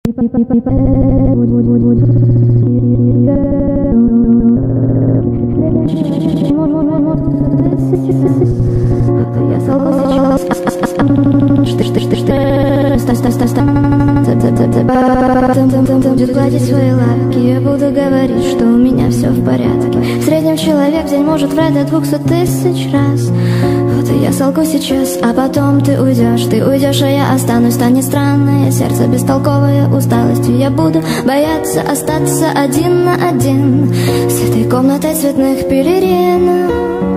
Будет гладить свои лапки, я буду говорить, что у меня все в порядке. В среднем человек в день может врать до 200 тысяч раз. Вот и я солгу сейчас, а потом ты уйдешь, а я останусь. Станет странное сердце, бестолковое усталостью. Я буду бояться остаться один на один с этой комнатой цветных пелерин,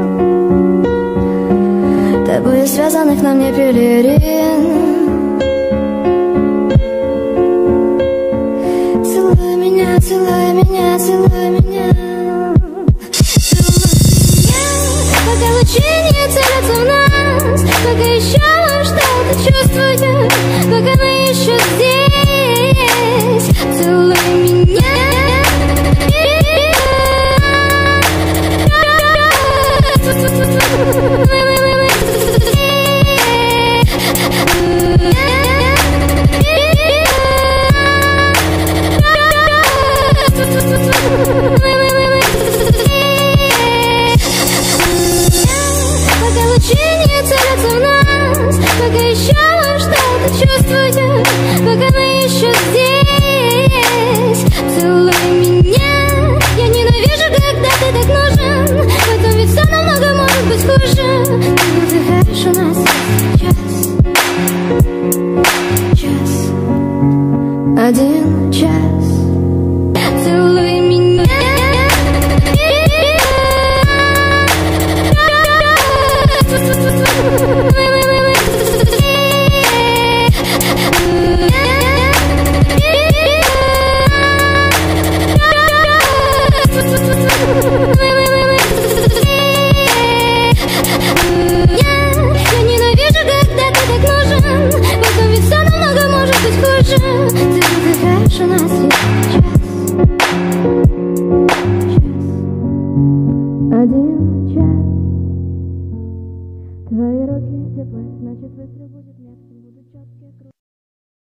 тобой связанных на мне пелерин. Целуй меня, целуй меня, целуй меня, пока лучи не целятся в нас, пока еще что-то чувствую, пока мы еще здесь. Целуй меня, пока лучи не целятся в нас, пока еще что-то чувствую, пока мы еще здесь. Целуй меня, я ненавижу, когда ты так нужен, потом ведь все намного может быть хуже. Ты выдыхаешь у нас час, один час. Целуй меня, я ненавижу, когда ты так нужен, потом ведь все намного может быть хуже. Ты выдыхаешь у нас один час. Твои руки теплые, значит выстрел будет.